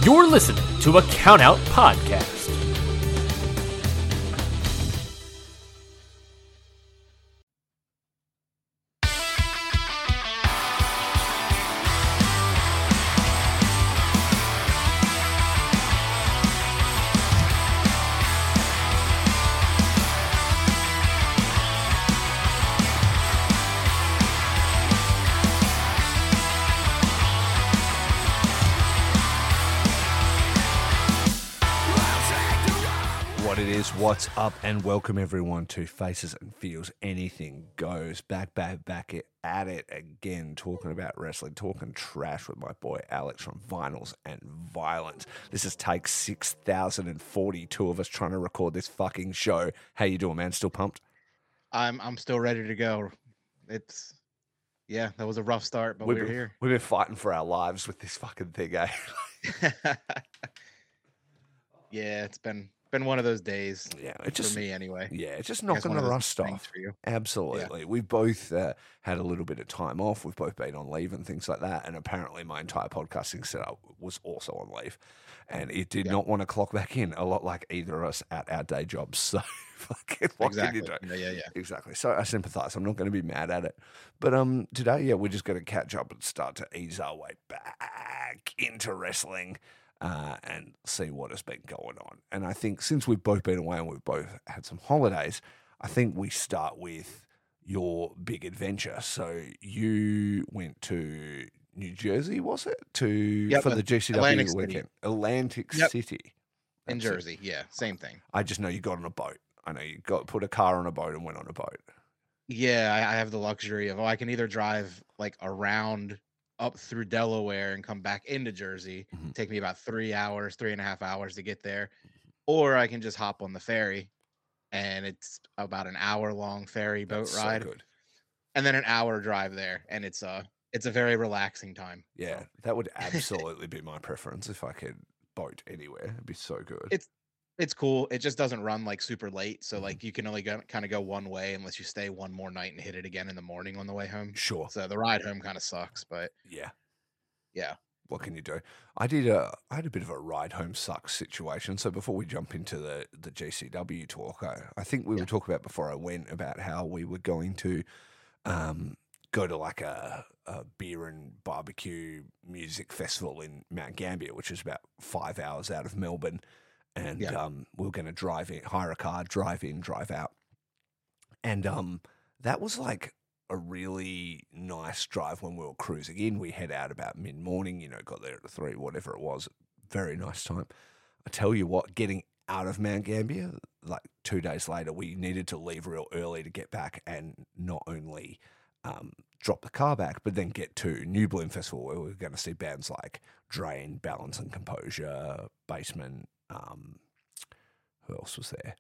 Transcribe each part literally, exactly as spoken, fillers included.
You're listening to a Countout Podcast. What's up, and welcome everyone to Faces and Feels. Anything goes. Back, back, back it, at it again, talking about wrestling, talking trash with my boy Alex from Vinyls and Violence. This is take six thousand forty-two of us trying to record this fucking show. How you doing, man? Still pumped? I'm I'm still ready to go. It's yeah, that was a rough start, but we've we're been, here. We've been fighting for our lives with this fucking thing, eh? Yeah, it's been been one of those days. Yeah, it just for me anyway. Yeah, it's just knocking the rust off. For you. Absolutely. Yeah. We've both uh, had a little bit of time off. We've both been on leave and things like that. And apparently my entire podcasting setup was also on leave. And it did yeah. not want to clock back in, a lot like either of us at our day jobs. So fucking what exactly. can you do? Yeah, yeah, yeah. Exactly. So I sympathize. I'm not going to be mad at it. But um, today, yeah, we're just going to catch up and start to ease our way back into wrestling. Uh, and see what has been going on. And I think since we've both been away and we've both had some holidays, I think we start with your big adventure. So you went to New Jersey, was it? To yep, for the G C W Atlantic weekend. City. Atlantic yep. City. In Jersey, it. yeah, same thing. I just know you got on a boat. I know you got put a car on a boat and went on a boat. Yeah, I, I have the luxury of, oh, I can either drive like around up through Delaware and come back into Jersey. Mm-hmm. Take me about three hours, three and a half hours to get there. Or I can just hop on the ferry, and it's about an hour long ferry boat That's ride. So good. And then an hour drive there. And it's a, it's a very relaxing time. Yeah, so. That would absolutely be my preference if I could boat anywhere. It'd be so good. It's, It's cool. It just doesn't run like super late. So like you can only go, kind of go one way unless you stay one more night and hit it again in the morning on the way home. Sure. So the ride home kind of sucks, but yeah. Yeah. What can you do? I did a I had a bit of a ride home sucks situation. So before we jump into the, the G C W talk, I, I think we yeah. were talking about before I went about how we were going to um, go to like a, a beer and barbecue music festival in Mount Gambier, which is about five hours out of Melbourne. And yeah. um, we were going to drive in, hire a car, drive in, drive out. And um, that was like a really nice drive when we were cruising in. We head out about mid-morning, you know, got there at three, whatever it was. Very nice time. I tell you what, getting out of Mount Gambier, like two days later, we needed to leave real early to get back and not only um, drop the car back, but then get to New Bloom Festival where we were going to see bands like Drain, Balance and Composure, Basement. Um, who else was there?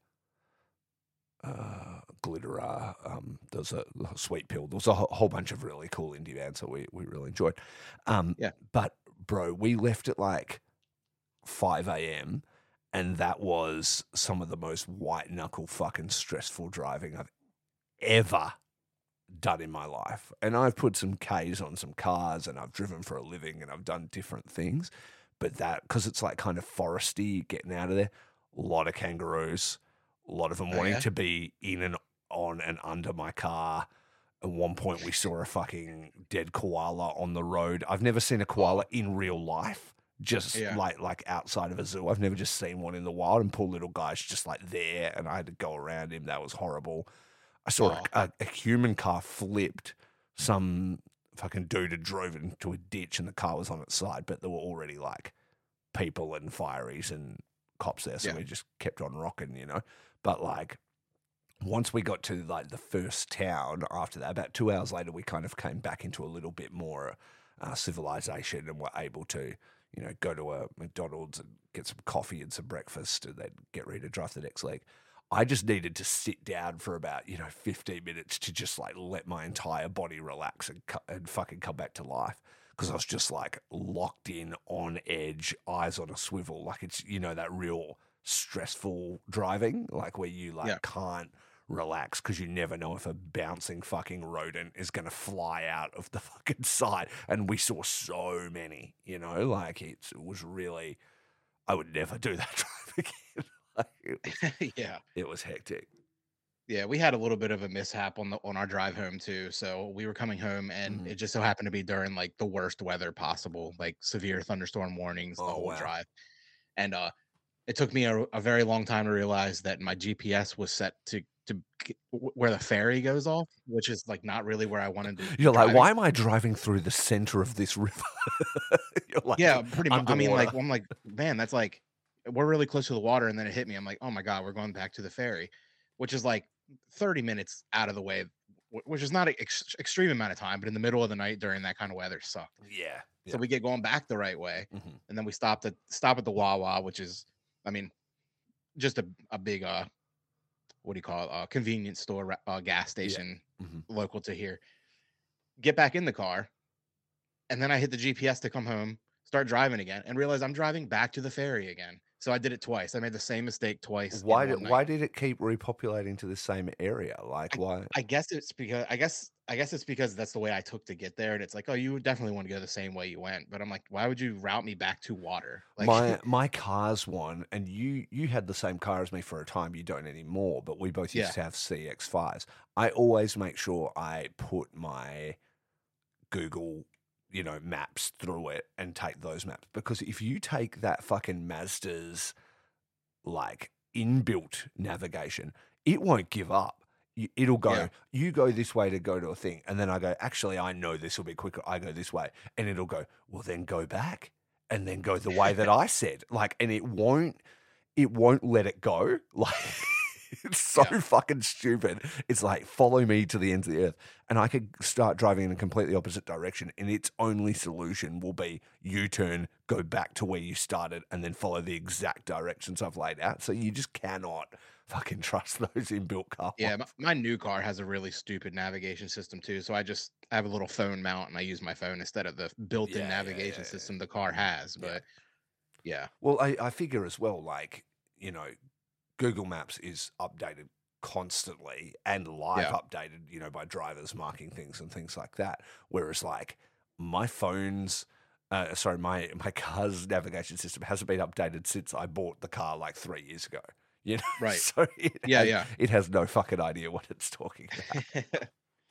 Uh, Glitterer. Um, there was a, a Sweet Pill. There was a whole bunch of really cool indie bands that we, we really enjoyed. Um, yeah. But, bro, we left at like five a.m. and that was some of the most white-knuckle fucking stressful driving I've ever done in my life. And I've put some Ks on some cars and I've driven for a living and I've done different things. But that, because it's like kind of foresty, getting out of there, a lot of kangaroos, a lot of them oh, wanting yeah? to be in and on and under my car. At one point, we saw a fucking dead koala on the road. I've never seen a koala in real life, just yeah. like like outside of a zoo. I've never just seen one in the wild, and poor little guy's just like there, and I had to go around him. That was horrible. I saw oh. a, a human car flipped. Some fucking dude had drove it into a ditch and the car was on its side, but there were already like people and fireys and cops there, so yeah. we just kept on rocking, you know. But like once we got to like the first town after that, about two hours later, we kind of came back into a little bit more uh, civilization and were able to, you know, go to a McDonald's and get some coffee and some breakfast and then get ready to drive the next leg. I just needed to sit down for about, you know, fifteen minutes to just like let my entire body relax and, cu- and fucking come back to life. Because I was just like locked in, on edge, eyes on a swivel. Like it's, you know, that real stressful driving, like where you like yeah. can't relax because you never know if a bouncing fucking rodent is going to fly out of the fucking side. And we saw so many, you know, like it, it was really, I would never do that drive again. Like it, was, yeah. it was hectic. Yeah, we had a little bit of a mishap on the on our drive home too. So we were coming home and Mhm. it just so happened to be during like the worst weather possible, like severe thunderstorm warnings the Oh, whole wow. drive. And uh it took me a, a very long time to realize that my G P S was set to to k- w- where the ferry goes off, which is like not really where I wanted to be You're like, driving. why am I driving through the center of this river? You're like, Yeah, pretty much. I mean, like underwater. I'm like, man, that's like we're really close to the water, and then it hit me. I'm like, oh my god, we're going back to the ferry, which is like thirty minutes out of the way, wh- which is not an ex- extreme amount of time, but in the middle of the night during that kind of weather sucked. Yeah. So we get going back the right way, Mhm. and then we stopped at stop at the Wawa, which is, I mean, just a a big uh, what do you call it? Uh, convenience store, ra- uh, gas station Mhm. local to here. Get back in the car, and then I hit the G P S to come home, start driving again, and realize I'm driving back to the ferry again. So I did it twice. I made the same mistake twice Why in did one night. why did it keep repopulating to the same area? Like I, why? I guess it's because I guess I guess it's because that's the way I took to get there, and it's like, oh, you would definitely want to go the same way you went. But I'm like, why would you route me back to water? My Like, my car's one, and you you had the same car as me for a time. You don't anymore, but we both used yeah, to have C X fives. I always make sure I put my Google, you know, maps through it and take those maps because if you take that fucking Mazda's like inbuilt navigation, it won't give up. You- It'll go, yeah, you go this way to go to a thing. And then I go, actually, I know this will be quicker. I go this way. And it'll go, well, then go back and then go the way that I said. Like, and it won't, it won't let it go. Like, it's so yeah, fucking stupid. It's like, follow me to the ends of the earth. And I could start driving in a completely opposite direction. And its only solution will be U turn, go back to where you started, and then follow the exact directions I've laid out. So you just cannot fucking trust those inbuilt car yeah. ones. My, my new car has a really stupid navigation system too. So I just I have a little phone mount, and I use my phone instead of the built-in Yeah, yeah, yeah, navigation yeah. system the car has. Yeah. But yeah, Well, I, I figure as well, like, you know, Google Maps is updated constantly and live yeah, updated, you know, by drivers marking things and things like that. Whereas, like, my phone's, uh, sorry, my my car's navigation system hasn't been updated since I bought the car like three years ago. You know, right. so it Yeah, has, yeah. it has no fucking idea what it's talking about.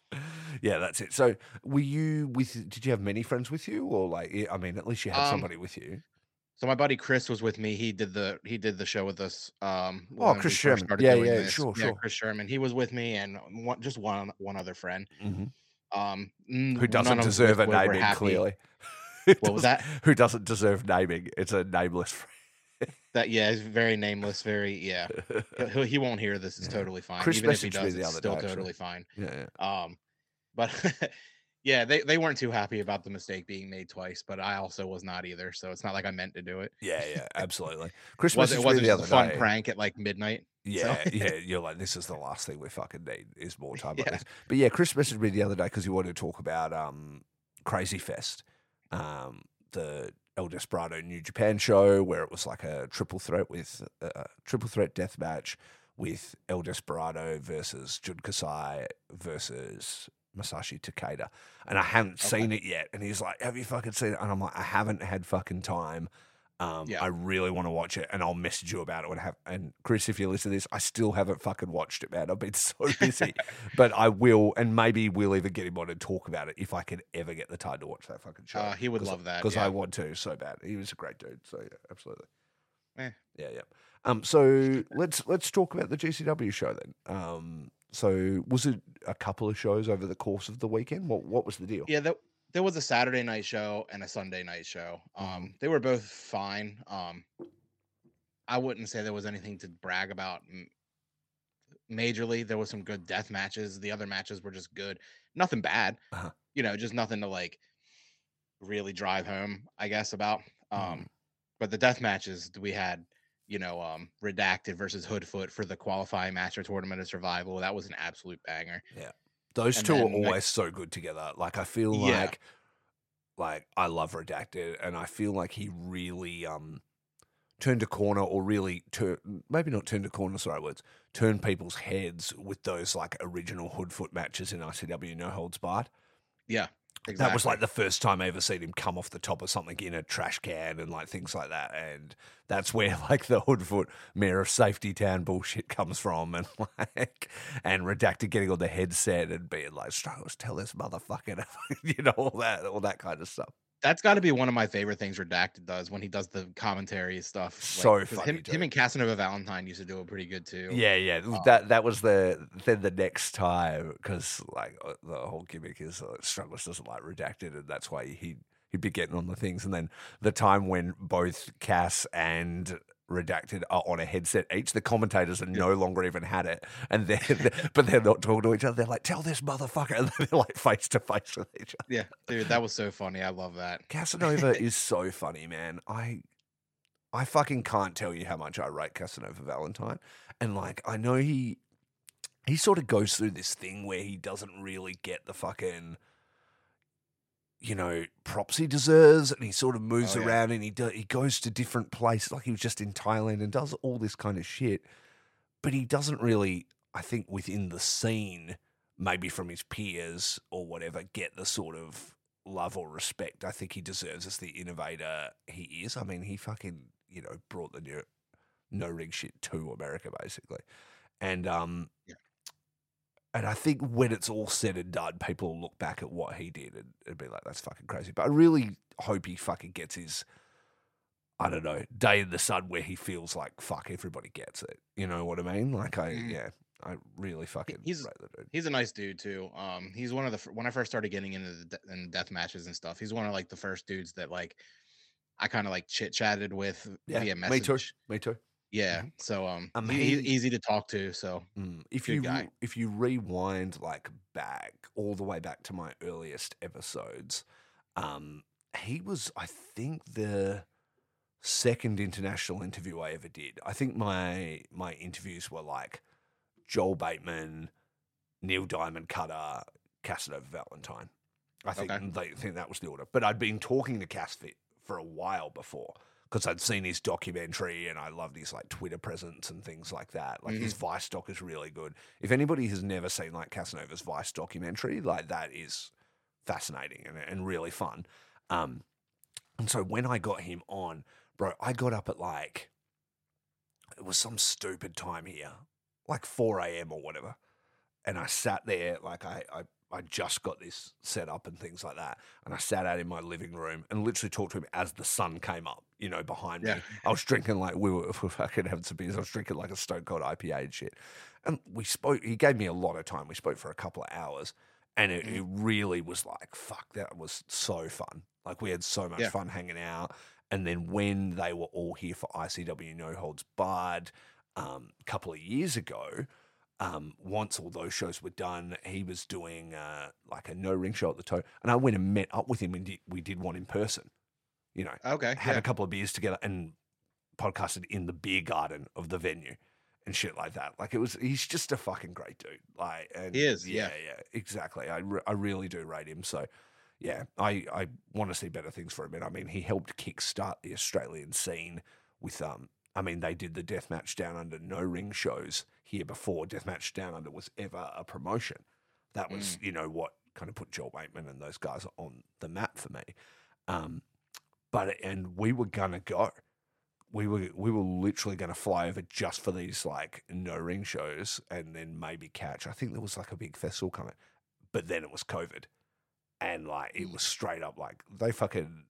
Yeah, that's it. So, were you with? Did you have many friends with you, or like? I mean, at least you had um, somebody with you. so my buddy Chris was with me. He did the he did the show with us um Oh, when Chris we first Sherman. started Yeah, doing yeah, this. sure, Yeah, sure. Chris Sherman. He was with me and one, just one one other friend. hmm Um, Who n- doesn't none of us deserve a were, were naming? happy. Clearly, Who What was does- that? Who doesn't deserve naming? It's a nameless friend. That yeah, he's very nameless. Very yeah. He, he won't hear this. It's Yeah. totally fine. Chris Even if he messaged me does, the it's other still day, actually. totally fine. Yeah, yeah. Um, but yeah, they they weren't too happy about the mistake being made twice. But I also was not either. So it's not like I meant to do it. Yeah, yeah, absolutely. Chris Was messaged it me wasn't the just other a fun day. prank at like midnight? So Yeah, yeah. You're like, this is the last thing we fucking need is more time like yeah, this. But yeah, Chris messaged me the other day because he wanted to talk about um, Crazy Fest, um, the El Desperado New Japan show where it was like a triple threat with uh, triple threat death match with El Desperado versus Jun Kasai versus Masashi Takeda. And I haven't okay, seen it yet. And he's like, have you fucking seen it? And I'm like, I haven't had fucking time. Um, yeah. I really want to watch it, and I'll message you about it when I have. And Chris, if you listen to this, I still haven't fucking watched it, man. I've been so busy, but I will, and maybe we'll even get him on and talk about it if I can ever get the time to watch that fucking show. Uh, he would love that. because I Yeah. want to so bad. He was a great dude, so yeah, absolutely. Eh. Yeah, yeah. Um, so let's let's talk about the G C W show then. Um, so was it a couple of shows over the course of the weekend? What what was the deal? Yeah, there, there was a Saturday night show and a Sunday night show. Um, Mhm. they were both fine. Um, I wouldn't say there was anything to brag about m- majorly. There was some good death matches. The other matches were just good. Nothing bad. Uh-huh. You know, just nothing to like really drive home, I guess, about. Um, Mhm. but the death matches we had, you know, um, Redacted versus Hoodfoot for the qualifying match for Tournament of Survival. That was an absolute banger. Yeah. Those And two are then always next, so good together. Like I feel yeah, like like I love Redacted and I feel like he really um turned a corner or really turn, maybe not turned a corner, sorry words, turn people's heads with those like original Hoodfoot matches in I C W No Holds Barred. Yeah, exactly. That was like the first time I ever seen him come off the top of something in a trash can and like things like that. And that's where like the Hoodfoot Mayor of Safety Town bullshit comes from. And like, and Redacted getting on the headset and being like, Struggles, tell this motherfucker, you know, all that, all that kind of stuff. That's got to be one of my favorite things Redacted does when he does the commentary stuff. So like, funny, him, dude. him and Casanova Valentine used to do it pretty good too. Yeah, yeah. Um, that that was the then the next time because like uh, the whole gimmick is uh, Struggles doesn't like Redacted, and that's why he he'd be getting on the things. And then the time when both Cass and Redacted are on a headset each, the commentators are no longer even had it, and then but they're not talking to each other. They're like, "Tell this motherfucker," and they're like face to face with each other. Yeah, dude, that was so funny. I love that. Casanova is so funny, man. I I fucking can't tell you how much I rate Casanova Valentine, and like I know he he sort of goes through this thing where he doesn't really get the fucking, you know, props he deserves, and he sort of moves Oh, yeah. around and he do, he goes to different places. Like he was just in Thailand and does all this kind of shit, but he doesn't really, I think, within the scene, maybe from his peers or whatever, get the sort of love or respect I think he deserves as the innovator he is. I mean, he fucking, you know, brought the new no ring shit to America basically, and um. Yeah. And I think when it's all said and done, people will look back at what he did and, and be like, that's fucking crazy. But I really hope he fucking gets his, I don't know, day in the sun where he feels like, fuck, everybody gets it. You know what I mean? Like, I, Mhm. yeah, I really fucking He's- rate the dude. He's a nice dude too. Um, he's one of the fir- when I first started getting into the de- in death matches and stuff. He's one of like the first dudes that like I kind of like chit chatted with Yeah, via me message. too. Me too. Yeah, so um, Um, he, he's he- easy to talk to. So Mm. If Good you guy. if you rewind like back all the way back to my earliest episodes, um, he was I think the second international interview I ever did. I think my my interviews were like Joel Bateman, Neil Diamond Cutter, Casanova Valentine. I think Okay. they think that was the order. But I'd been talking to Cass for, for a while before because I'd seen his documentary and I loved his like Twitter presence and things like that. Like his Vice doc is really good. If anybody has never seen like Casanova's Vice documentary, like that is fascinating and, and really fun. Um, and so when I got him on, bro, I got up at like, it was some stupid time here, like four a.m. or whatever. And I sat there, like I, I, I just got this set up and things like that. And I sat out in my living room and literally talked to him as the sun came up, you know, behind Yeah. me. I was drinking like, we were, we were fucking having some beers. I was drinking like a Stone Cold I P A and shit. And we spoke, he gave me a lot of time. We spoke for a couple of hours. And it, it really was like, fuck, that was so fun. Like we had so much Yeah. fun hanging out. And then when they were all here for I C W No Holds Barred um, a couple of years ago, um, once all those shows were done, he was doing uh, like a no ring show at the toe. And I went and met up with him and did, we did one in person, you know, Okay. had Yeah. a couple of beers together and podcasted in the beer garden of the venue and shit like that. Like it was, he's just a fucking great dude. Like, and He is, yeah, yeah. yeah, exactly. I, re- I really do rate him. So, yeah, I, I want to see better things for him. And I mean, he helped kickstart the Australian scene with, um, I mean, they did the Deathmatch Down Under no ring shows here before Deathmatch Down Under was ever a promotion. That was, you know, what kind of put Joel Bateman and those guys on the map for me. Um, but and we were gonna go. We were we were literally gonna fly over just for these like no ring shows and then maybe catch. I think there was like a big festival coming, but then it was COVID, and like it was straight up like they fucking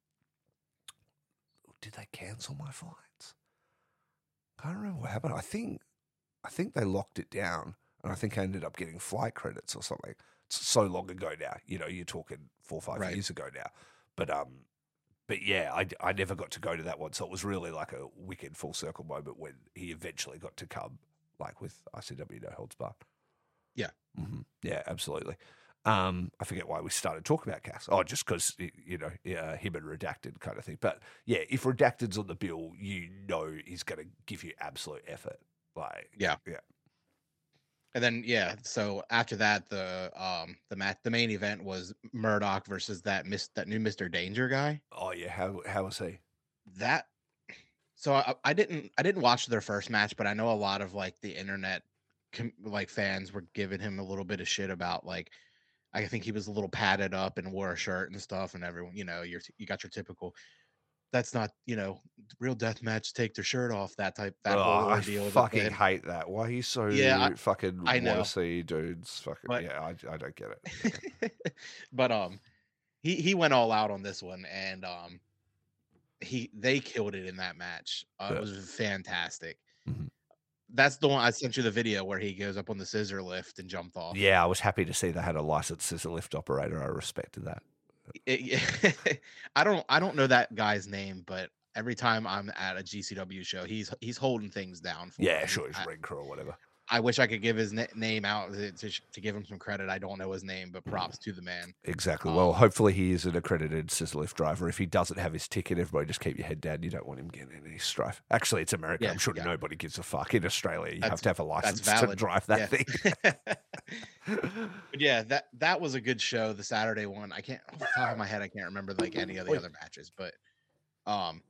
did they cancel my flights? Can't remember what happened. I think I think they locked it down, and I think I ended up getting flight credits or something. It's so long ago now. You know, you're talking four or five Right. years ago now. But um, but yeah, I, I never got to go to that one, so it was really like a wicked full circle moment when he eventually got to come, like with I C W No Holds Barred. Yeah. hmm Yeah, absolutely. Um, I forget why we started talking about Cass. Oh, just because you know, yeah, him and Redacted kind of thing. But yeah, if Redacted's on the bill, you know he's going to give you absolute effort. Like, Yeah. yeah. And then yeah, so after that, the um the match, the main event was Murdoch versus that Miss that new Mister Danger guy. Oh yeah, how how was he? That So I, I didn't I didn't watch their first match, but I know a lot of like the internet com- like fans were giving him a little bit of shit about like I think he was a little padded up and wore a shirt and stuff, and everyone, you know, you're you got your typical that's not, you know, real death match take their shirt off that type that whole Oh, I ordeal that fucking they hate that. Why are you yeah, so fucking I, I want to know, see dudes? Fucking but yeah, I, I don't get it. but um he he went all out on this one and um he they killed it in that match. Uh, it Yeah. was fantastic. Mhm. That's the one I sent you the video where he goes up on the scissor lift and jumped off. Yeah, I was happy to see they had a licensed scissor lift operator. I respected that. It- I don't I don't know that guy's name, but every time I'm at a G C W show, he's he's holding things down for Yeah, him. sure, he's I, ring crew or whatever. I wish I could give his na- name out to, to sh- to give him some credit. I don't know his name, but Mm. props to the man. Exactly. Well, Um, hopefully he is an accredited scissor lift driver. If he doesn't have his ticket, everybody just keep your head down. You don't want him getting in any strife. Actually, it's America. Yeah, I'm sure yeah. nobody gives a fuck. In Australia, you have That's- to have a that's license to valid. drive that Yeah. thing. But yeah, that that was a good show. The Saturday one, I can't off the top of my head, I can't remember like any of the Oi. other matches, but um,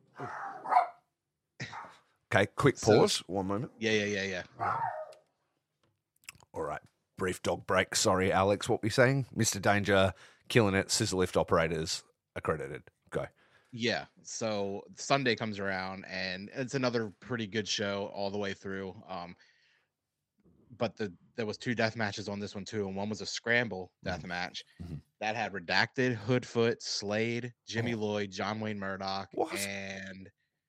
Okay, quick So- pause. One moment. yeah, yeah, yeah, yeah. All right. Brief dog break. Sorry, Alex. What were we saying? Mister Danger, killing it. Scissor lift operators accredited. Go. Yeah. So Sunday comes around and it's another pretty good show all the way through. Um, but the there was two death matches on this one too, and one was a scramble death match Mhm. that had Redacted, Hoodfoot, Slade, Jimmy Oh. Lloyd, John Wayne Murdoch, What? and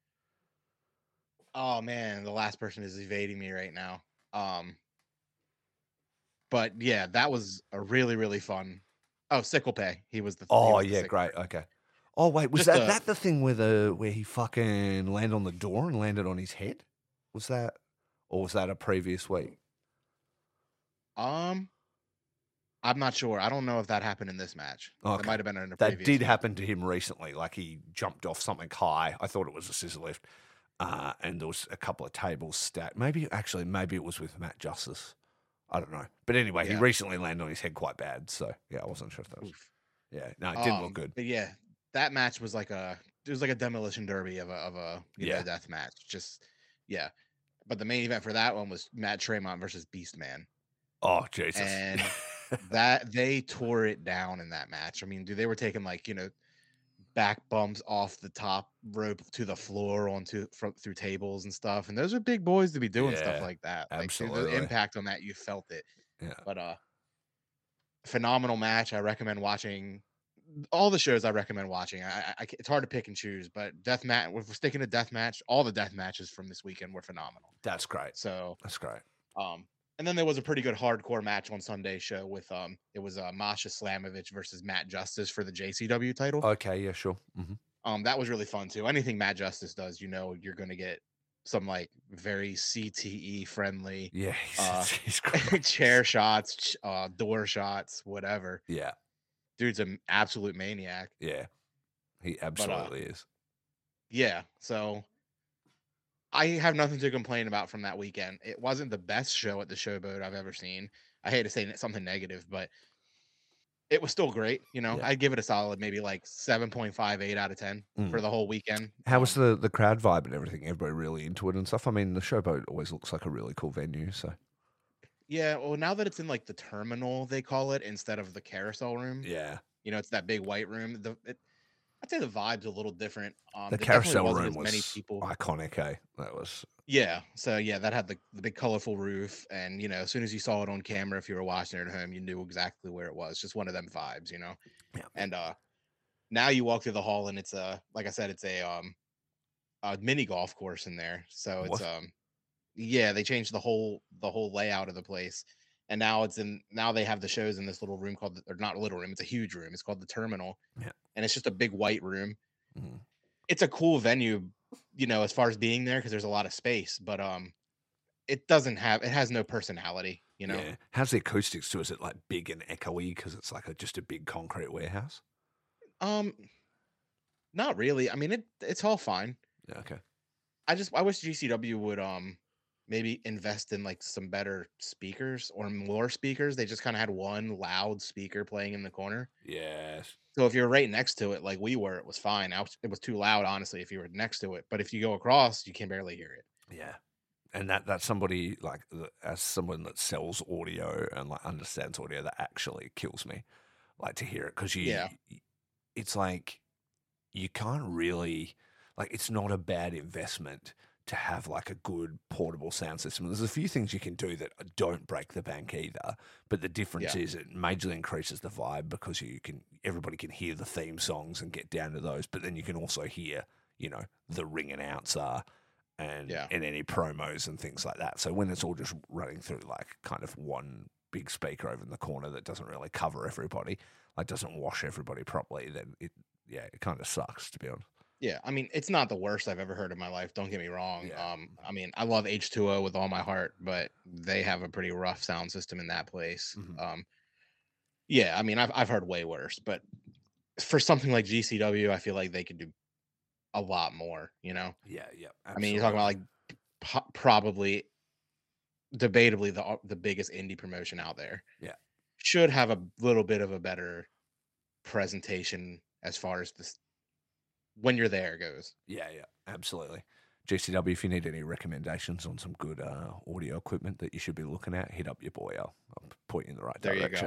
oh man, the last person is evading me right now. Um, but yeah, that was a really really fun. Oh, Sickle Pay. He was the. he Oh was the yeah, Sickle great. Pay. Okay. Oh wait, was Just that a- that the thing where the where he fucking landed on the door and landed on his head? Was that, or was that a previous week? Um, I'm not sure. I don't know if that happened in this match. That Okay. might have been in a That previous did week. happen to him recently. Like he jumped off something high. I thought it was a scissor lift, uh, and there was a couple of tables stacked. Maybe actually, maybe it was with Matt Justice. I don't know. But anyway, he Yeah. recently landed on his head quite bad. So yeah, I wasn't sure if that was. Oof. Yeah, no, it didn't Um, look good. But yeah, that match was like a it was like a demolition derby of a of a you Yeah. know, death match. Just yeah. But the main event for that one was Matt Tremont versus Beastman. Oh Jesus! And that they tore it down in that match. I mean, dude, they were taking like, you know, back bumps off the top rope to the floor onto from through tables and stuff. And those are big boys to be doing stuff Yeah, like that. Like dude, absolutely. the impact on that, you felt it. Yeah. But uh phenomenal match. I recommend watching all the shows. I recommend watching. I, I, I it's hard to pick and choose, but death match. If we're sticking to death match, all the death matches from this weekend were phenomenal. That's great. So, That's great. um, and then there was a pretty good hardcore match on Sunday's show with um, it was uh, Masha Slamovich versus Matt Justice for the J C W title. Okay, yeah, sure. hmm Um, that was really fun too. Anything Matt Justice does, you know, you're going to get some like very C T E friendly Yeah, he's, Uh, he's great. chair shots, ch- uh, door shots, whatever. Yeah, Dude's an absolute maniac. yeah, he uh, absolutely is. Yeah, so I have nothing to complain about from that weekend. It wasn't the best show at the Showboat I've ever seen. I hate to say something negative, but it was still great. You know, Yeah. I'd give it a solid maybe like seven point five eight out of ten Mm. for the whole weekend. How was Um, the the crowd vibe and everything? Everybody really into it and stuff. I mean, the Showboat always looks like a really cool venue. So Yeah, well, now that it's in like the terminal, they call it instead of the carousel room. yeah, You know, it's that big white room. The it, I'd say the vibe's a little different. Um, the there definitely carousel wasn't room as was many people. iconic. Eh? That was Yeah, so yeah, that had the, the big colorful roof, and you know, as soon as you saw it on camera, if you were watching it at home, you knew exactly where it was. Just one of them vibes, you know. Yeah. And uh, now you walk through the hall, and it's a like I said, it's a um a mini golf course in there. So it's What? um yeah, they changed the whole the whole layout of the place, and now it's in now they have the shows in this little room called the, or not a little room, it's a huge room. It's called the Terminal, Yeah. and it's just a big white room. Mhm. It's a cool venue, you know, as far as being there because there's a lot of space, but um, it doesn't have it has no personality, you know. yeah. How's the acoustics too? Is it like big and echoey because it's like a, just a big concrete warehouse? Um, not really. I mean, it it's all fine. Yeah, okay. I just I wish G C W would um maybe invest in like some better speakers or more speakers. They just kind of had one loud speaker playing in the corner. Yes. So if you're right next to it, like we were, it was fine. I was, it was too loud, honestly, if you were next to it. But if you go across, you can barely hear it. Yeah. And that that's somebody like as someone that sells audio and like understands audio, that actually kills me. Like to hear it because you, Yeah. it's like you can't really like it's not a bad investment to have like a good portable sound system. There's a few things you can do that don't break the bank either, but the difference Yeah. is it majorly increases the vibe because you can everybody can hear the theme songs and get down to those, but then you can also hear, you know, the ring announcer and Yeah. and any promos and things like that. So when it's all just running through like kind of one big speaker over in the corner that doesn't really cover everybody, like doesn't wash everybody properly, then it yeah, it kind of sucks to be honest. Yeah, I mean, it's not the worst I've ever heard in my life. Don't get me wrong. Yeah. Um, I mean, I love H two O with all my heart, but they have a pretty rough sound system in that place. Mhm. Um, yeah, I mean, I've I've heard way worse, but for something like G C W, I feel like they could do a lot more. You know, Yeah, yeah. I mean, you're talking about like po- probably, debatably the the biggest indie promotion out there. Yeah. Should have a little bit of a better presentation as far as this when you're there goes. Yeah, yeah, absolutely. G C W, if you need any recommendations on some good uh, audio equipment that you should be looking at, hit up your boy. I'll, I'll point you in the right There you go.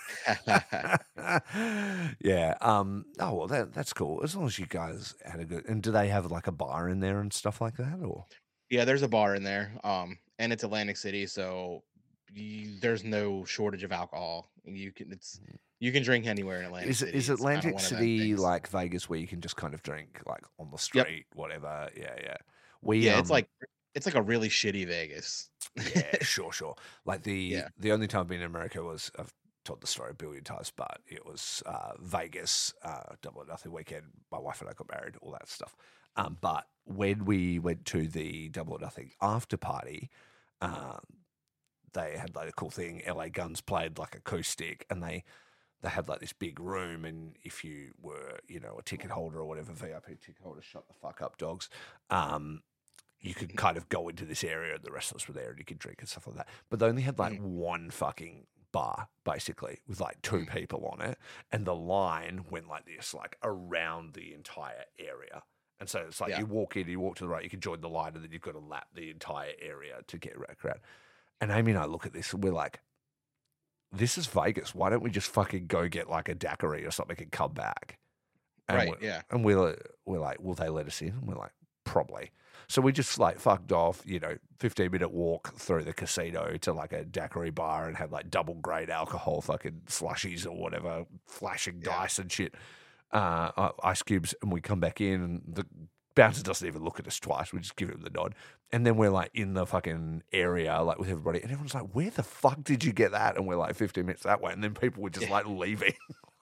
direction. yeah. Um. Oh well, that that's cool. As long as you guys had a good. And do they have like a bar in there and stuff like that, or? Yeah, there's a bar in there, um, and it's Atlantic City, so you, there's no shortage of alcohol. You can it's you can drink anywhere in Atlantic Is City. is It's kinda Atlantic one of them City things. like Vegas, where you can just kind of drink like on the Yep. street, whatever? Yeah, yeah. We Yeah, um, it's like it's like a really shitty Vegas. yeah, sure, sure. Like the Yeah. the only time I've been in America was I've told the story a billion times, but it was uh, Vegas, uh, Double or Nothing weekend. My wife and I got married, all that stuff. Um, but when we went to the Double or Nothing after party, um, they had like a cool thing. L A Guns played like acoustic, and they they had like this big room. And if you were, you know, a ticket holder or whatever, V I P ticket holder, shut the fuck up, dogs. Um, you could kind of go into this area, and the rest of us were there, and you could drink and stuff like that. But they only had like Mhm. one fucking bar, basically, with like two people on it, and the line went like this, like around the entire area. And so it's like Yeah. you walk in, you walk to the right, you can join the line, and then you've got to lap the entire area to get around. And Amy and I look at this, and we're like, "This is Vegas. Why don't we just fucking go get like a daiquiri or something and come back?" And Right, we're, yeah. And we're we're like, "Will they let us in?" And we're like, "Probably." So we just like fucked off, you know, fifteen minute walk through the casino to like a daiquiri bar and had like double grade alcohol, fucking slushies or whatever, flashing Yeah. dice and shit, uh, uh, ice cubes. And we come back in, and the bouncer doesn't even look at us twice. We just give him the nod. And then we're like in the fucking area, like with everybody. And everyone's like, "Where the fuck did you get that?" And we're like fifteen minutes that way. And then people were just Yeah. like leaving.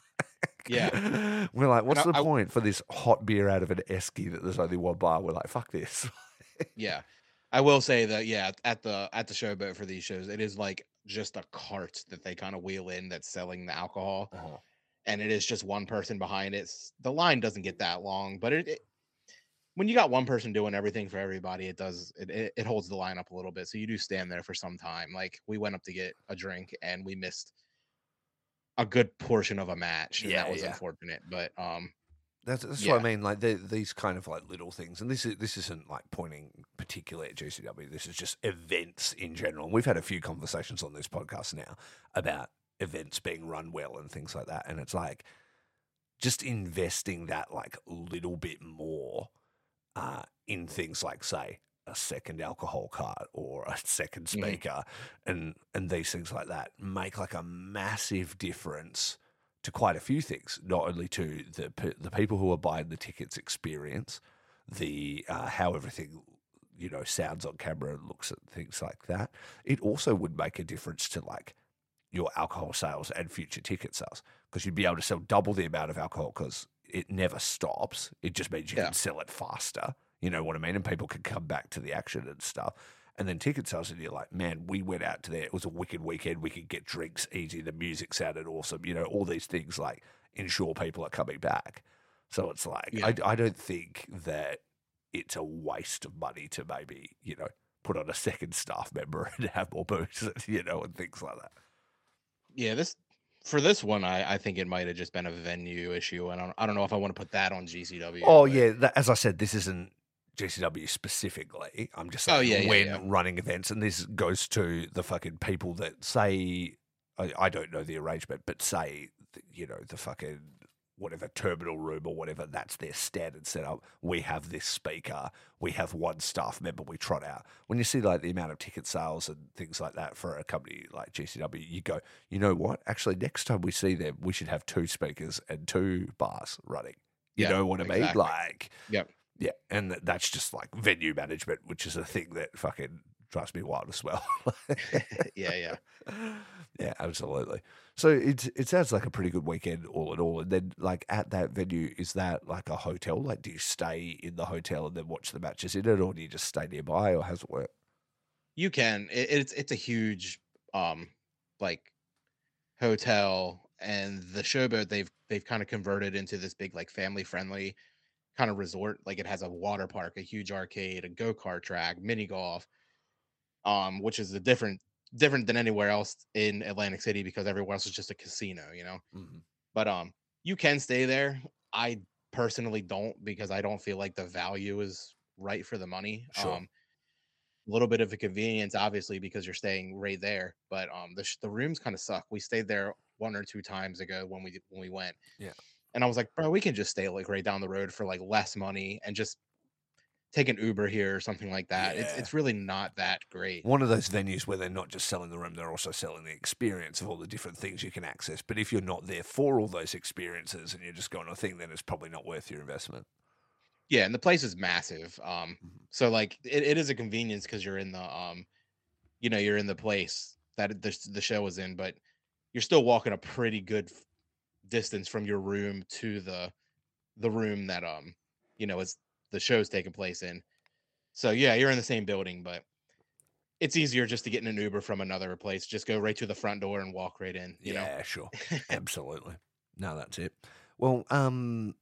Yeah. We're like, what's And the I- I- point for this hot beer out of an esky that there's only one bar? We're like, fuck this. Yeah. I will say that yeah, at the at the showboat for these shows, it is like just a cart that they kind of wheel in that's selling the alcohol. Uh-huh. And it is just one person behind it. S- The line doesn't get that long, but it, it when you got one person doing everything for everybody, it does it, it it holds the line up a little bit. So you do stand there for some time. Like we went up to get a drink and we missed a good portion of a match, and Yeah, that was yeah. unfortunate. But um, That's, that's Yeah. what I mean. Like the, these kind of like little things, and this is this isn't like pointing particularly at G C W. This is just events in general. And we've had a few conversations on this podcast now about events being run well and things like that. And it's like just investing that like little bit more uh, in things like, say, a second alcohol cart or a second Mhm. speaker, and and these things like that make like a massive difference to quite a few things. Not only to the pe- the people who are buying the tickets experience, the uh, how everything you know sounds on camera and looks at things like that. It also would make a difference to like your alcohol sales and future ticket sales, because you'd be able to sell double the amount of alcohol because it never stops. It just means you Yeah. can sell it faster. You know what I mean? And people can come back to the action and stuff. And then ticket sales, and you're like, man, we went out to there. It was a wicked weekend. We could get drinks easy. The music sounded awesome. You know, all these things like ensure people are coming back. So it's like, Yeah. I, I don't think that it's a waste of money to maybe, you know, put on a second staff member and have more booze, you know, and things like that. Yeah, this for this one, I I think it might have just been a venue issue, and I don't I don't know if I want to put that on G C W. Oh but- yeah, that, as I said, this isn't G C W specifically. I'm just saying Oh, yeah, yeah, when yeah. running events, and this goes to the fucking people that say, I, I don't know the arrangement, but say, you know, the fucking whatever terminal room or whatever, that's their standard setup. We have this speaker, we have one staff member we trot out. When you see like the amount of ticket sales and things like that for a company like G C W, you go, you know what? Actually, next time we see them, we should have two speakers and two bars running. You Yeah, know what I mean? exactly. Like, Yep. yeah, and th- that's just like venue management, which is a thing that fucking drives me wild as well. Yeah, yeah. Yeah, absolutely. So it it sounds like a pretty good weekend all in all. And then like at that venue, is that like a hotel? Like, do you stay in the hotel and then watch the matches in it, or do you just stay nearby, or how's it work? You can. It, it's it's a huge um like hotel, and the Showboat they've they've kind of converted into this big like family friendly kind of resort. Like it has a water park, a huge arcade, a go kart track, mini golf, um, which is a different different than anywhere else in Atlantic City because everywhere else is just a casino, you know. Mm-hmm. But um, you can stay there. I personally don't because I don't feel like the value is right for the money. Sure. Um, a little bit of a convenience, obviously, because you're staying right there. But um, the sh- the rooms kind of suck. We stayed there one or two times ago when we when we went. Yeah. And I was like, bro, we can just stay like right down the road for like less money and just take an Uber here or something like that. It's Yeah. it's really not that great. One of those venues where they're not just selling the room, they're also selling the experience of all the different things you can access. But if you're not there for all those experiences and you're just going to a thing, then it's probably not worth your investment. Yeah, and the place is massive. Um, Mhm. so like it, it is a convenience because you're in the um, you know, you're in the place that the the show is in, but you're still walking a pretty good f- distance from your room to the the room that um, you know, is the show's taking place in. So yeah, you're in the same building, but it's easier just to get in an Uber from another place. Just go right to the front door and walk right in. You Yeah, sure. Absolutely. No, that's it. Well, um,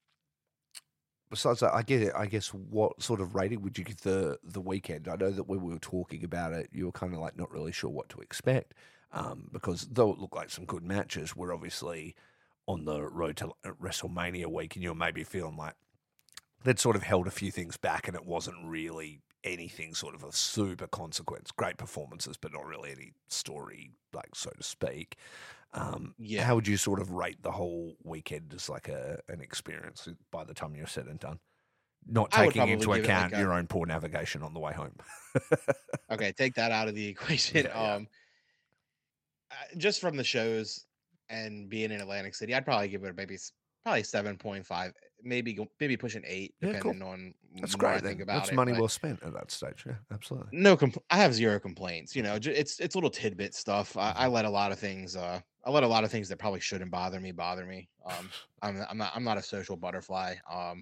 besides that, I get it. I guess what sort of rating would you give the the weekend? I know that when we were talking about it, you were kind of like not really sure what to expect, um, because though it looked like some good matches, we're obviously on the road to uh, WrestleMania week, and you're maybe feeling like they'd sort of held a few things back, and it wasn't really anything sort of of super consequence. Great performances, but not really any story, like so to speak. Um, Yeah. How would you sort of rate the whole weekend as like a an experience by the time you're said and done? Not I would taking into probably give it like account a- your own poor navigation on the way home. Okay, take that out of the equation. Yeah, yeah. Um, uh, just from the shows and being in Atlantic City, I'd probably give it a maybe s- probably seven point five, maybe go, maybe pushing eight, Yeah, cool. depending on That's the more I great. Then. think about That's it. money but well spent at that stage. Yeah, absolutely. No, compl- I have zero complaints. You know, ju- it's it's little tidbit stuff. I, I Mhm. let a lot of things. Uh, I let a lot of things that probably shouldn't bother me bother me. Um, I'm I'm not I'm not a social butterfly. Um,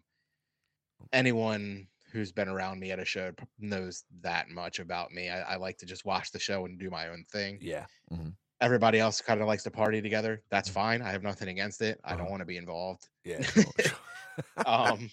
anyone who's been around me at a show p- knows that much about me. I, I like to just watch the show and do my own thing. Yeah. hmm Everybody else kind of likes to party together. That's Mhm. fine. I have nothing against it. I Uh-huh. don't want to be involved. Yeah. Sure, sure. Um,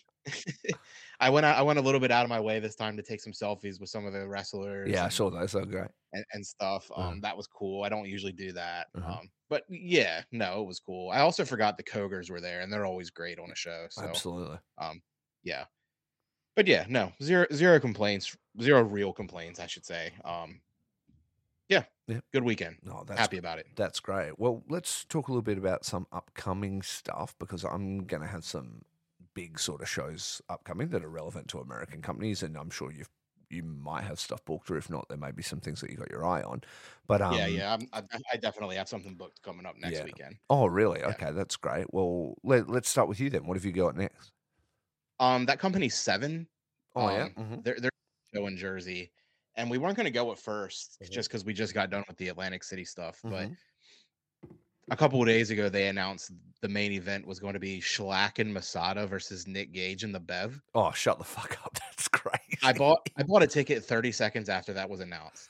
I went out, I went a little bit out of my way this time to take some selfies with some of the wrestlers. yeah, I and, saw those. They're great. and, and stuff. Um, Uh-huh. that was cool. I don't usually do that. Uh-huh. Um, but yeah, no, it was cool. I also forgot the Kogers were there, and they're always great on a show. So Absolutely. um, yeah. But yeah, no, zero zero complaints, zero real complaints, I should say. Um, yeah, Yeah. good weekend. No, that's Happy about it. That's great. Well, let's talk a little bit about some upcoming stuff because I'm going to have some big sort of shows upcoming that are relevant to American companies, and I'm sure you've you might have stuff booked, or if not, there may be some things that you got your eye on. But um, yeah, yeah, I'm, I, I definitely have something booked coming up next Yeah. weekend. Oh, really? Yeah. Okay, that's great. Well, let, let's start with you then. What have you got next? Um, that company Seven. Oh yeah. um, Mhm. they're they're a show in Jersey, and we weren't going to go at 1st Mhm. just because we just got done with the Atlantic City stuff, but. Mhm. A couple of days ago, they announced the main event was going to be Shlack and Masada versus Nick Gage and the Bev. Oh, shut the fuck up. That's crazy. I bought I bought a ticket thirty seconds after that was announced.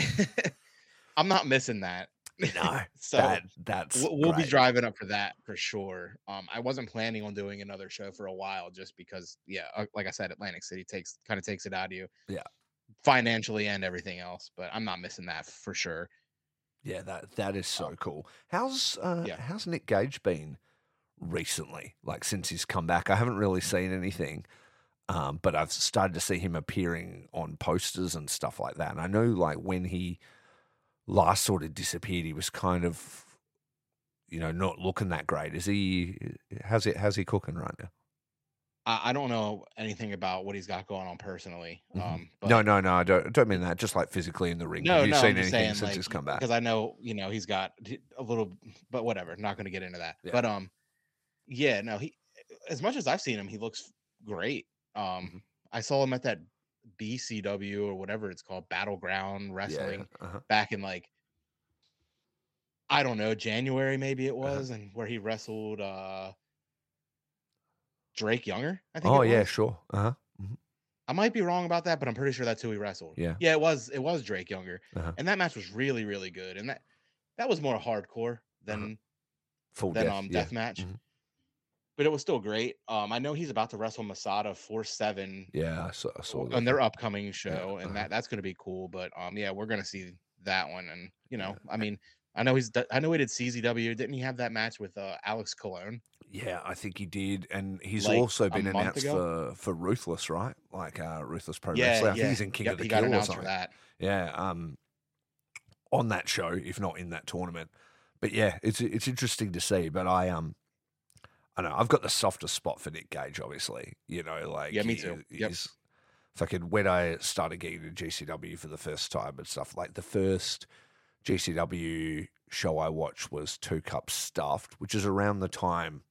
I'm not missing that. No, So that that's we'll, we'll be great. driving up for that for sure. Um, I wasn't planning on doing another show for a while just because, yeah, uh, like I said, Atlantic City takes kind of takes it out of you. Yeah. financially and everything else. But I'm not missing that for sure. Yeah, that that is so cool. How's uh, Yeah. how's Nick Gage been recently? Like since he's come back, I haven't really seen anything, um, but I've started to see him appearing on posters and stuff like that. And I know, like when he last sort of disappeared, he was kind of, you know, not looking that great. Is he? How's it? How's he cooking right now? I, I don't know anything about what he's got going on personally. Mhm. Um, but No, no, no. I don't. I don't mean that. Just like physically in the ring. Have no, you no, seen I'm just anything saying since like he's come back? because I know you know he's got a little, but whatever. Not going to get into that. Yeah. But um, yeah, no, he as much as I've seen him, he looks great. Um, Mhm. I saw him at that B C W or whatever it's called, Battleground Yeah. Wrestling, yeah. Uh-huh. back in like I don't know January maybe it Uh-huh. was, and where he wrestled uh Drake Younger, I think Oh it yeah, was. sure. Uh-huh. Mhm. I might be wrong about that, but I'm pretty sure that's who he wrestled. Yeah. Yeah, it was it was Drake Younger, Uh-huh. and that match was really really good, and that that was more hardcore Uh-huh. than Full than death. um Yeah. death match, Mhm. but it was still great. Um, I know he's about to wrestle Masada four seven Yeah. I saw. I saw on that. their upcoming show, and uh-huh. that that's gonna be cool. But um, yeah, we're gonna see that one, and you know, Yeah. I mean, I know he's d- I know he did C Z W. Didn't he have that match with uh Alex Cologne Yeah, I think he did, and he's like also a been month announced ago? for for Ruthless, right? Like uh, Ruthless Pro Yeah, Wrestling. I think yeah, he's in King yep. of the He got Kill or announced for something. that. Yeah. Um. On that show, if not in that tournament, but yeah, it's it's interesting to see. But I um. I know I've got the softest spot for Nick Gage, obviously. You know, like Yeah, me he- too. Yep. he's fucking when I started getting to G C W for the first time and stuff. Like the first G C W show I watched was Two Cups Stuffed, which is around the time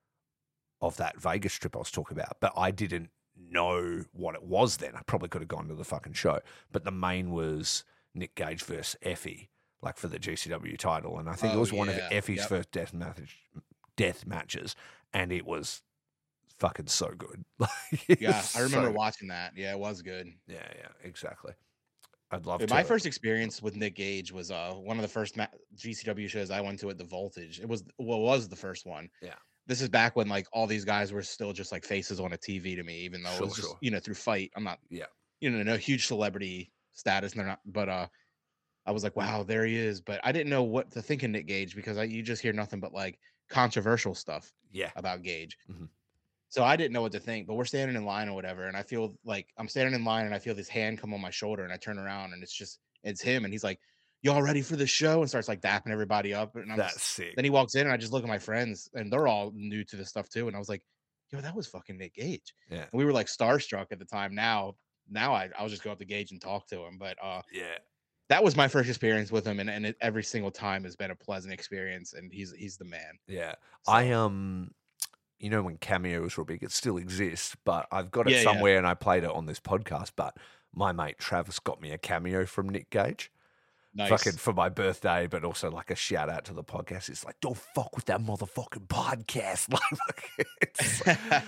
of that Vegas trip I was talking about. But I didn't know what it was then. I probably could have gone to the fucking show. But the main was Nick Gage versus Effie, like for the G C W title. And I think it Oh, was one of yeah. Effie's Yep. first death match, death matches, and it was fucking so good. Like, it Yeah, was I remember so- watching that. Yeah, it was good. Yeah, yeah, exactly. I'd love But to. my first experience with Nick Gage was uh one of the first ma- G C W shows I went to at the Voltage. It was well, it was the first one. Yeah. This is back when like all these guys were still just like faces on a T V to me, even though Sure, it was just sure. you know through fight. I'm not Yeah. you know no huge celebrity status, and they're not. But uh, I was like, wow, there he is. But I didn't know what to think of Nick Gage because I you just hear nothing but like controversial stuff Yeah. about Gage. Mhm. So I didn't know what to think, but we're standing in line or whatever, and I feel like I'm standing in line, and I feel this hand come on my shoulder, and I turn around, and it's just it's him, and he's like, "Y'all ready for the show?" and starts like dapping everybody up, and I'm That's just, sick. then he walks in, and I just look at my friends, and they're all new to this stuff too, and I was like, "Yo, that was fucking Nick Gage," Yeah. and we were like starstruck at the time. Now, now I I'll just go up to Gage and talk to him, but uh, Yeah. that was my first experience with him, and and it, every single time has been a pleasant experience, and he's he's the man. Yeah. So, I um you know when Cameo was real big, it still exists, but I've got it Yeah, yeah. somewhere and I played it on this podcast, but my mate Travis got me a cameo from Nick Gage. nice. Fucking for my birthday, but also like a shout out to the podcast. It's like, don't fuck with that motherfucking podcast. Like, it's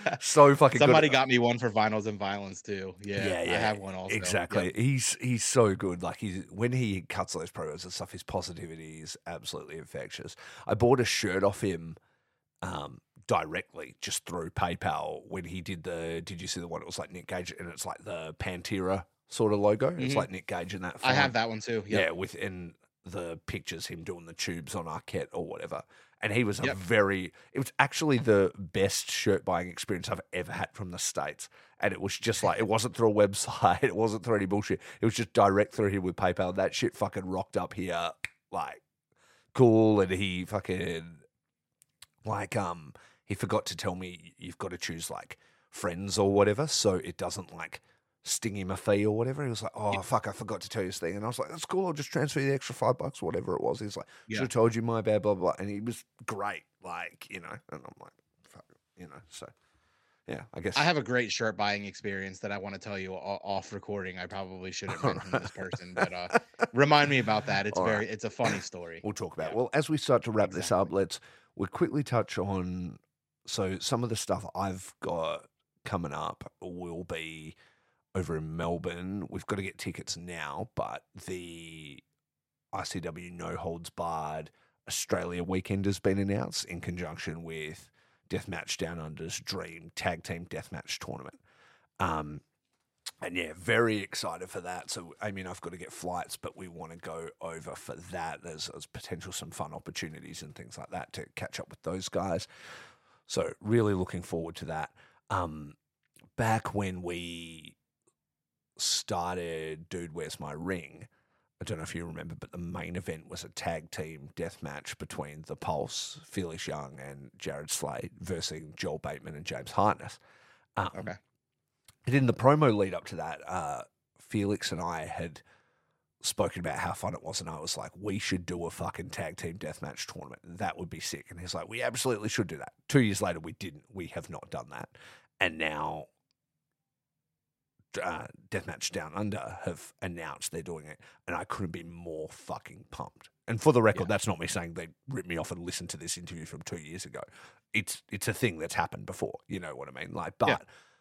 so fucking Somebody good. got me one for Vinyls and Violence too. Yeah, Yeah, yeah, I have one also. Exactly. Yep. He's he's so good. Like he's when he cuts those promos and stuff, his positivity is absolutely infectious. I bought a shirt off him um directly just through PayPal when he did the did you see the one? It was like Nick Gage and it's like the Pantera sort of logo. It's Mhm. like Nick Gage in that I have font. that one too. Yep. Yeah, within the pictures, him doing the tubes on Arquette or whatever. And he was a Yep. very, it was actually the best shirt buying experience I've ever had from the States. And it was just like, it wasn't through a website, it wasn't through any bullshit. It was just direct through here with PayPal. That shit fucking rocked up here, like, cool. And he fucking, like, um, he forgot to tell me you've got to choose like friends or whatever. So it doesn't like, sting him a fee or whatever. He was like, oh, fuck, I forgot to tell you this thing. And I was like, that's cool. I'll just transfer you the extra five bucks, whatever it was. He's like, should Yeah. have told you my bad, blah, blah, blah. And he was great. Like, you know, and I'm like, fuck, you know, so yeah, I guess. I have a great shirt buying experience that I want to tell you o- off recording. I probably shouldn't mention this person, but uh, remind me about that. It's All very, right. it's a funny story. We'll talk about it. Yeah. Well, as we start to wrap this up, Exactly. let's we'll quickly touch on so some of the stuff I've got coming up will be over in Melbourne. We've got to get tickets now, but the I C W No Holds Barred Australia weekend has been announced in conjunction with Deathmatch Down Under's Dream Tag Team Deathmatch Tournament. Um, And yeah, very excited for that. So, I mean, I've got to get flights, but we want to go over for that. There's, there's potential some fun opportunities and things like that to catch up with those guys. So, really looking forward to that. Um, back when we started Dude, Where's My Ring? I don't know if you remember, but the main event was a tag team death match between The Pulse, Felix Young, and Jared Slade versus Joel Bateman and James Hartness. Um, Okay. And in the promo lead up to that, uh, Felix and I had spoken about how fun it was, and I was like, we should do a fucking tag team deathmatch tournament. That would be sick. And he's like, we absolutely should do that. Two years later, we didn't. We have not done that. And now uh, Deathmatch Down Under have announced they're doing it, and I couldn't be more fucking pumped. And for the record, Yeah. that's not me saying they ripped me off and listened to this interview from two years ago. It's it's a thing that's happened before. You know what I mean? Like, but... Yeah.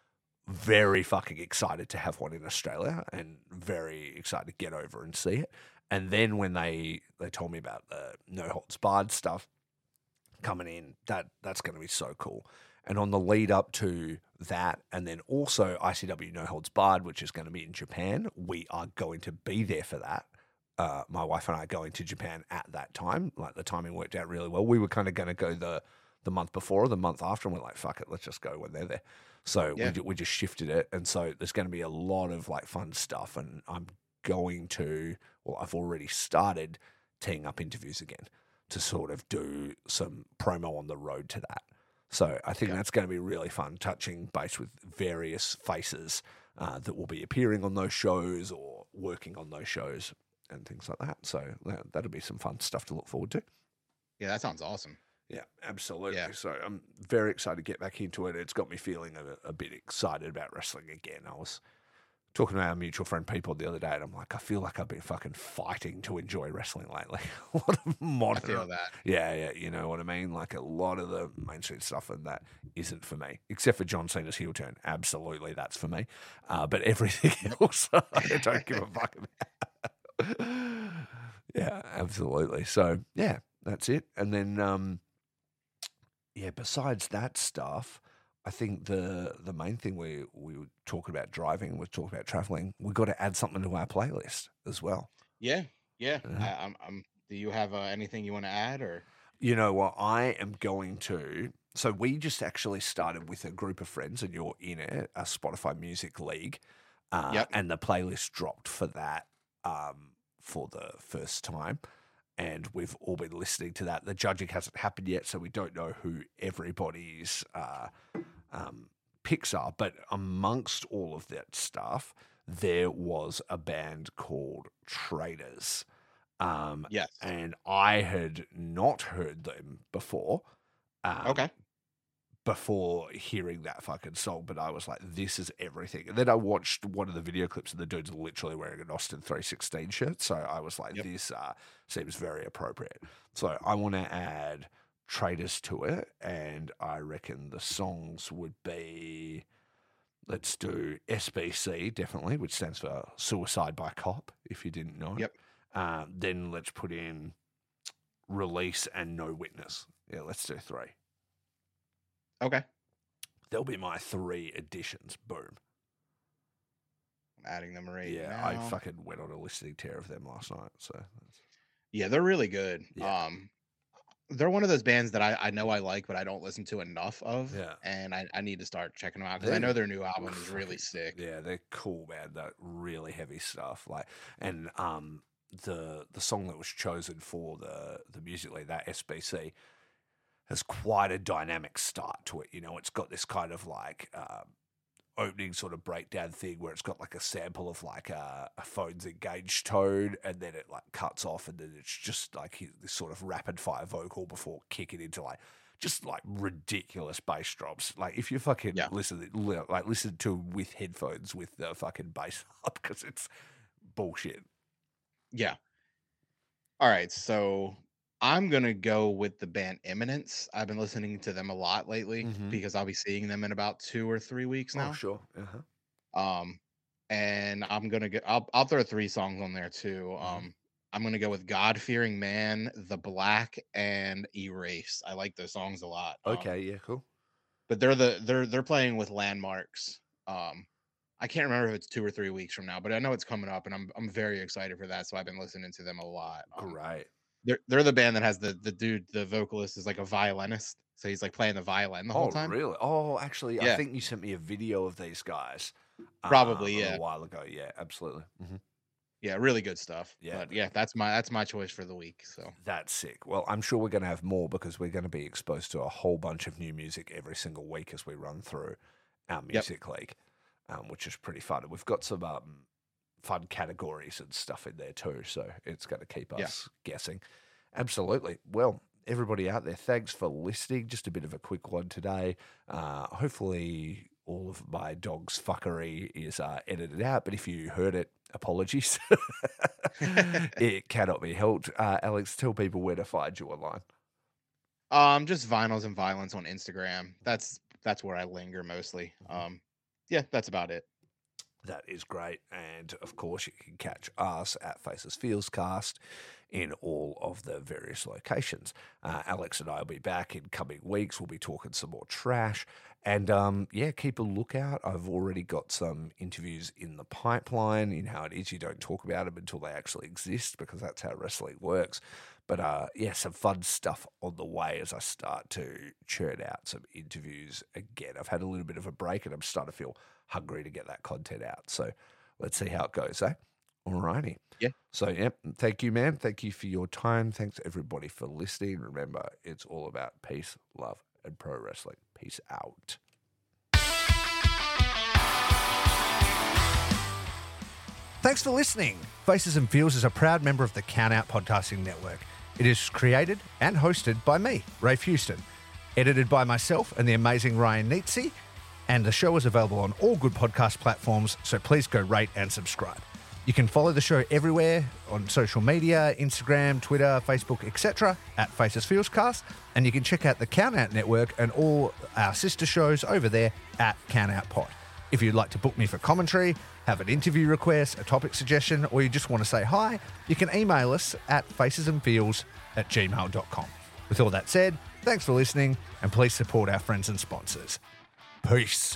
Very fucking excited to have one in Australia and very excited to get over and see it. And then when they, they told me about the No Holds Barred stuff coming in, that that's going to be so cool. And on the lead up to that, and then also I C W No Holds Barred, which is going to be in Japan, we are going to be there for that. Uh, my wife and I are going to Japan at that time. Like, the timing worked out really well. We were kind of going to go the the month before or the month after, and we're like, fuck it, let's just go when they're there. So Yeah. we, we just shifted it. And so there's going to be a lot of like fun stuff. And I'm going to, well, I've already started teeing up interviews again to sort of do some promo on the road to that. So I think Okay. that's going to be really fun, touching base with various faces uh, that will be appearing on those shows or working on those shows and things like that. So that, that'll be some fun stuff to look forward to. Yeah, that sounds awesome. Yeah, absolutely. Yeah. So I'm very excited to get back into it. It's got me feeling a, a bit excited about wrestling again. I was talking to our mutual friend people the other day, and I'm like, I feel like I've been fucking fighting to enjoy wrestling lately. A lot of I modern, feel that. yeah, yeah, you know what I mean. Like, a lot of the mainstream stuff, and that isn't for me, except for John Cena's heel turn. Absolutely, that's for me. Uh, but everything else, I don't give a fuck about. Yeah, absolutely. So yeah, that's it. And then. Um, Yeah, besides that stuff, I think the the main thing we we were talking about driving, we talking about traveling, we got to add something to our playlist as well. Yeah. Yeah. Yeah. I, I'm, I'm, do you have uh, anything you want to add or? You know what? I am going to. So we just actually started with a group of friends, and you're in it, a Spotify Music League, uh, Yep. and the playlist dropped for that um, for the first time. And we've all been listening to that. The judging hasn't happened yet, so we don't know who everybody's uh, um, picks are. But amongst all of that stuff, there was a band called Traders. Um, Yes. and I had not heard them before. Um, Okay. Before hearing that fucking song, but I was like, this is everything. And then I watched one of the video clips, and the dude's literally wearing an Austin three sixteen shirt. So I was like, Yep. this uh, seems very appropriate. So I want to add Traders to it, and I reckon the songs would be, let's do S B C, definitely, which stands for Suicide by Cop, if you didn't know. Yep. Uh, then let's put in Release and No Witness. Yeah, let's do three. Okay. There'll be my three additions. Boom. I'm adding them right Yeah, now. I fucking went on a listening tear of them last night. So that's... Yeah, they're really good. Yeah. Um, they're one of those bands that I, I know I like, but I don't listen to enough of. Yeah. And I, I need to start checking them out because I They're know their new album is really fucking- sick. Yeah, they're cool, man. They're really heavy stuff. Like, and um, the the song that was chosen for the the music lead, that S B C, has quite a dynamic start to it. You know, it's got this kind of like um, opening sort of breakdown thing where it's got like a sample of like a, a phone's engaged tone, and then it like cuts off, and then it's just like he- this sort of rapid fire vocal before kicking into like just like ridiculous bass drops. Like, if you fucking Yeah. listen, li- like listen to with headphones with the fucking bass up, because it's bullshit. Yeah. All right. So I'm going to go with the band Eminence. I've been listening to them a lot lately Mhm. because I'll be seeing them in about two or three weeks now. Oh, sure. Uh-huh. Um, and I'm gonna get. I'll I'll throw three songs on there too. Mhm. Um, I'm gonna go with God Fearing Man, The Black, and Erase. I like those songs a lot. Um, Okay, yeah, cool. but they're the they're they're playing with Landmarks. Um, I can't remember if it's two or three weeks from now, but I know it's coming up, and I'm I'm very excited for that. So I've been listening to them a lot. Um, Great. they're they're the band that has the the dude, the vocalist is like a violinist, so he's like playing the violin the whole Oh, time. really? Oh, actually, I Yeah. think you sent me a video of these guys. Probably, um, a yeah. little while ago. Yeah, absolutely. hmm Yeah, really good stuff. Yeah. But yeah, that's my that's my choice for the week. So That's sick. Well, I'm sure we're going to have more because we're going to be exposed to a whole bunch of new music every single week as we run through our music league, um, which is pretty fun. And we've got some um, fun categories and stuff in there too, so it's going to keep us Yeah. guessing. Absolutely. Well, everybody out there, thanks for listening. Just a bit of a quick one today. Uh, hopefully, all of my dog's fuckery is uh, edited out, but if you heard it, apologies. It cannot be helped. Uh, Alex, tell people where to find you online. um just vinyls and violence on Instagram. That's that's where I linger mostly. Um yeah, that's about it. That is great. And of course, you can catch us at Faces Feels Cast in all of the various locations. Uh, Alex and I will be back in coming weeks. We'll be talking some more trash. And um, yeah, keep a lookout. I've already got some interviews in the pipeline. You know how it is. You don't talk about them until they actually exist because that's how wrestling works. But uh, yeah, some fun stuff on the way as I start to churn out some interviews again. I've had a little bit of a break and I'm starting to feel hungry to get that content out. So let's see how it goes, eh? All righty. Yeah. So, yeah, thank you, man. Thank you for your time. Thanks, everybody, for listening. Remember, it's all about peace, love, and pro wrestling. Peace out. Thanks for listening. Faces and Feels is a proud member of the Count Out Podcasting Network. It is created and hosted by me, Rafe Houston, edited by myself and the amazing Ryan Nietzsche, and the show is available on all good podcast platforms, so please go rate and subscribe. You can follow the show everywhere on social media, Instagram, Twitter, Facebook, et cetera at Faces Feels Cast, and you can check out the Count Out Network and all our sister shows over there at Count Out Pod. If you'd like to book me for commentary, have an interview request, a topic suggestion, or you just want to say hi, you can email us at facesandfeels at gmail dot com. With all that said, thanks for listening, and please support our friends and sponsors. Peace.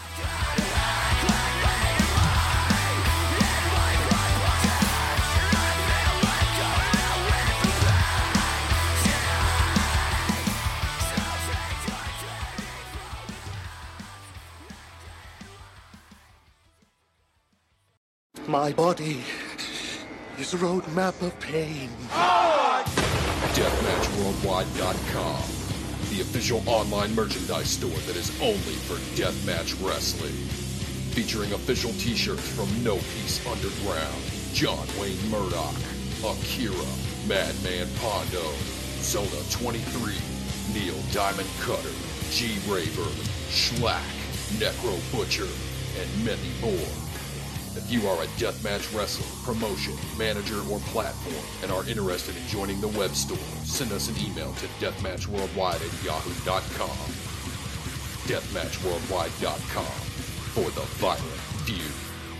My body is a roadmap of pain. Deathmatch Worldwide dot com, the official online merchandise store that is only for Deathmatch Wrestling. Featuring official t-shirts from No Peace Underground, John Wayne Murdoch, Akira, Madman Pondo, Zona twenty-three, Neil Diamond Cutter, G Raver, Schlack, Necro Butcher, and many more. If you are a deathmatch wrestler, promotion, manager, or platform and are interested in joining the web store, send us an email to deathmatchworldwide at yahoo dot com. deathmatch worldwide dot com for the violent feud.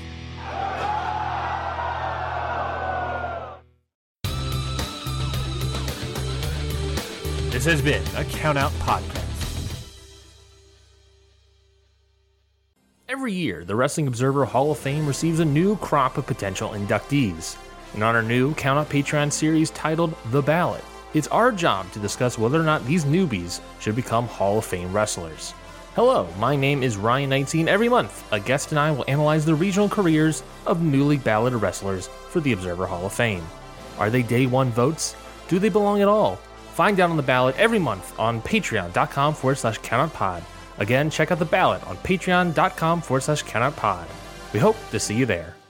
This has been a Count Out Podcast. Every year, the Wrestling Observer Hall of Fame receives a new crop of potential inductees. And on our new Count Out Patreon series titled The Ballot, it's our job to discuss whether or not these newbies should become Hall of Fame wrestlers. Hello, my name is Ryan Nietzsche, and every month, a guest and I will analyze the regional careers of newly balloted wrestlers for the Observer Hall of Fame. Are they day one votes? Do they belong at all? Find out on the ballot every month on patreon.com forward slash countoutpod. Again, check out the ballot on patreon.com forward slash countoutpod. We hope to see you there.